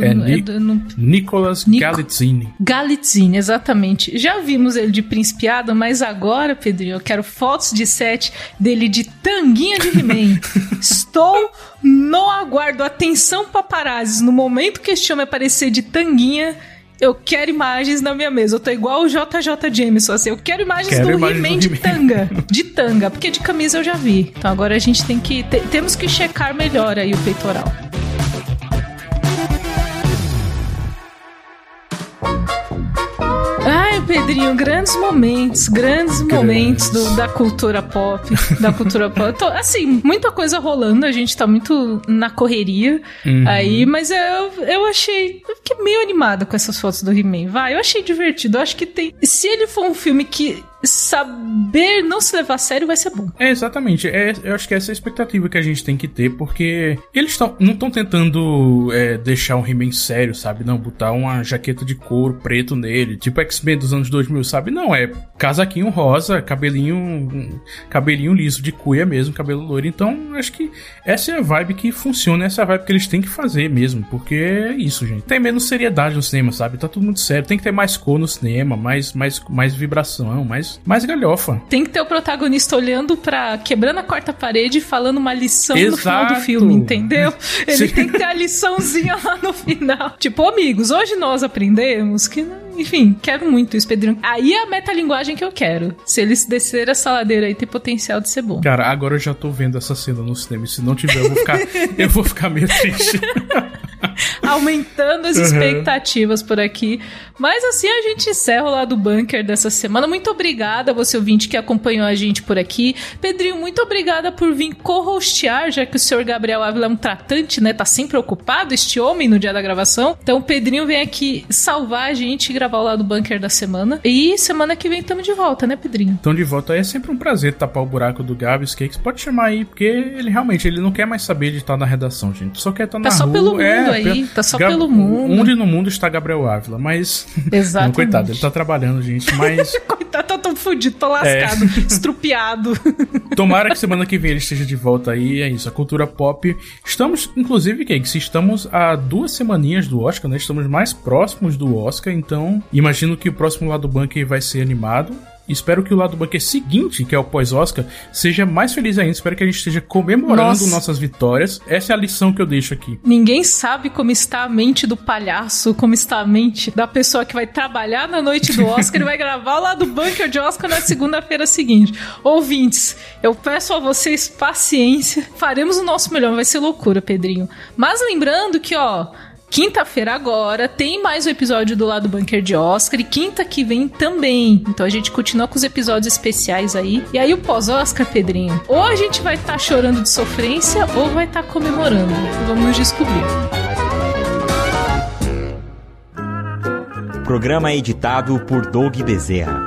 Nicholas Galitzine. Galitzine, exatamente. Já vimos ele de Príncipe Adam, mas agora, Pedrinho, eu quero fotos de set dele de tanguinha de He-Man. Estou no aguardo. Atenção, paparazzis. No momento que este homem aparecer de tanguinha, eu quero imagens na minha mesa. Eu tô igual o JJ Jameson, assim. Eu quero imagens do He-Man de tanga. De tanga, porque de camisa eu já vi. Então agora a gente tem que... temos que checar melhor aí o peitoral. Ai, Pedrinho, grandes momentos da cultura pop. Assim, muita coisa rolando, a gente tá muito na correria aí, mas eu achei... Eu fiquei meio animada com essas fotos do He-Man, eu achei divertido, eu acho que tem... Se ele for um filme que saber não se levar a sério vai ser bom. Exatamente. Eu acho que essa é a expectativa que a gente tem que ter, porque eles não estão tentando deixar um He-Man sério, sabe? Não, botar uma jaqueta de couro preto nele, tipo X-Men dos anos 2000, sabe? Não, é casaquinho rosa, cabelinho liso, de cuia mesmo, cabelo loiro. Então, acho que essa é a vibe que funciona, essa é a vibe que eles têm que fazer mesmo, porque é isso, gente. Tem menos seriedade no cinema, sabe? Tá tudo muito sério. Tem que ter mais cor no cinema, mais vibração, mais galhofa. Tem que ter o protagonista olhando quebrando a quarta parede e falando uma lição no final do filme, entendeu? Ele tem que ter a liçãozinha lá no final. Tipo, amigos, hoje nós aprendemos que... Enfim, quero muito isso, Pedrinho. Aí é a metalinguagem que eu quero. Se eles descerem essa ladeira aí, tem potencial de ser bom. Cara, agora eu já tô vendo essa cena no cinema. E se não tiver, eu vou ficar meio triste. Aumentando as expectativas por aqui. Mas assim a gente encerra o Lado Bunker dessa semana. Muito obrigada a você, ouvinte, que acompanhou a gente por aqui. Pedrinho, muito obrigada por vir co-hostear, já que o senhor Gabriel Ávila é um tratante, né? Tá sempre ocupado, este homem, no dia da gravação. Então o Pedrinho vem aqui salvar a gente e gravar o Lado Bunker da semana. E semana que vem estamos de volta, né, Pedrinho? Então de volta. É sempre um prazer tapar o buraco do Gabs Cakes. Pode chamar aí, porque ele realmente não quer mais saber de estar na redação, gente. Só quer estar na rua. Tá só pelo mundo aí. Tá só pelo mundo. Onde no mundo está Gabriel Ávila, mas... Exatamente. Não, coitado, ele tá trabalhando, gente, mas... Coitado, tá tão fudido, tô lascado, estrupiado. Tomara que semana que vem ele esteja de volta aí, é isso, a cultura pop. Estamos, inclusive, Cakes, estamos a 2 semaninhas do Oscar, né? Estamos mais próximos do Oscar, então imagino que o próximo Lado Bunker vai ser animado. Espero que o Lado Bunker seguinte, que é o pós-Oscar, seja mais feliz ainda. Espero que a gente esteja comemorando nossas vitórias. Essa é a lição que eu deixo aqui. Ninguém sabe como está a mente do palhaço, como está a mente da pessoa que vai trabalhar na noite do Oscar e vai gravar o Lado Bunker de Oscar na segunda-feira seguinte. Ouvintes, eu peço a vocês paciência. Faremos o nosso melhor. Vai ser loucura, Pedrinho. Mas lembrando que, quinta-feira agora tem mais um episódio do Lado Bunker de Oscar e quinta que vem também. Então a gente continua com os episódios especiais aí. E aí o pós-Oscar, Pedrinho, ou a gente vai estar chorando de sofrência ou vai estar comemorando. Vamos descobrir. Programa editado por Doug Bezerra.